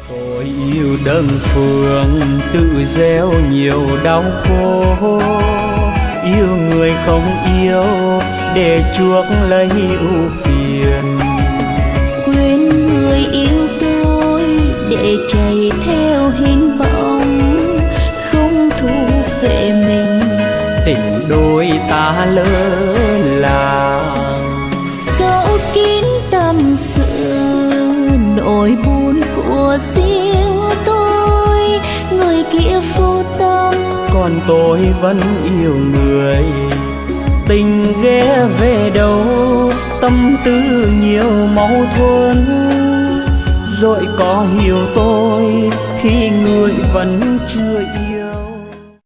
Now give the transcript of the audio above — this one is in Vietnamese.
Tôi yêu đơn phương tự gieo nhiều đau khổ, yêu người không yêu để chuốc lấy ưu phiền. Quên người yêu tôi để chạy theo hình bóng, không thuộc về mình. Tình đôi ta lỡ làng, Dẫu kín tâm sự nỗi buồn của riêng tôi, người kia vô tâm còn tôi vẫn yêu người. Tình ghé về đâu, tâm tư nhiều mâu thuẫn, rồi có hiểu tôi khi người vẫn chưa yêu.